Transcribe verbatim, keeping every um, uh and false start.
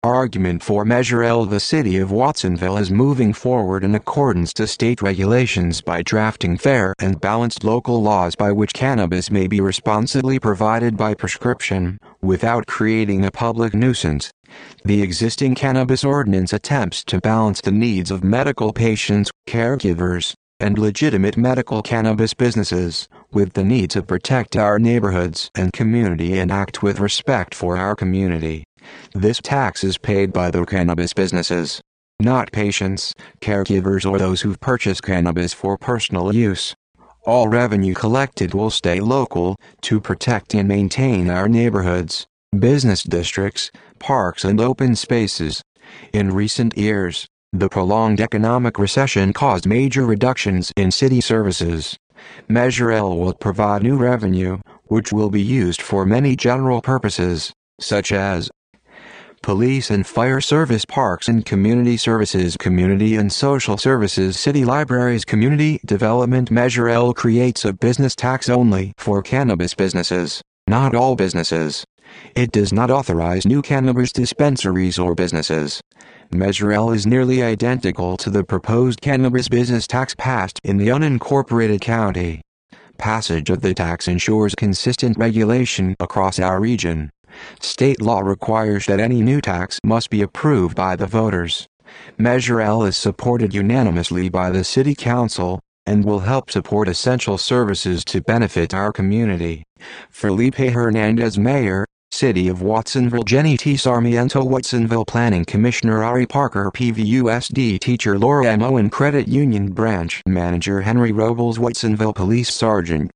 Argument for Measure L. The City of Watsonville is moving forward in accordance to state regulations by drafting fair and balanced local laws by which cannabis may be responsibly provided by prescription, without creating a public nuisance. The existing cannabis ordinance attempts to balance the needs of medical patients, caregivers, and legitimate medical cannabis businesses, with the need to protect our neighborhoods and community and act with respect for our community. This tax is paid by the cannabis businesses, not patients, caregivers, or those who've purchased cannabis for personal use. All revenue collected will stay local, to protect and maintain our neighborhoods, business districts, parks, and open spaces. In recent years, the prolonged economic recession caused major reductions in city services. Measure L will provide new revenue, which will be used for many general purposes, such as police and fire service, parks and community services, community and social services, city libraries, community development. Measure L creates a business tax only for cannabis businesses, not all businesses. It does not authorize new cannabis dispensaries or businesses. Measure L is nearly identical to the proposed cannabis business tax passed in the unincorporated county. Passage of the tax ensures consistent regulation across our region. State law requires that any new tax must be approved by the voters. Measure L is supported unanimously by the City Council, and will help support essential services to benefit our community. Felipe Hernandez, Mayor, City of Watsonville. Jenny T. Sarmiento, Watsonville Planning Commissioner. Ari Parker, P V U S D Teacher. Laura M. Owen, Credit Union Branch Manager. Henry Robles, Watsonville Police Sergeant.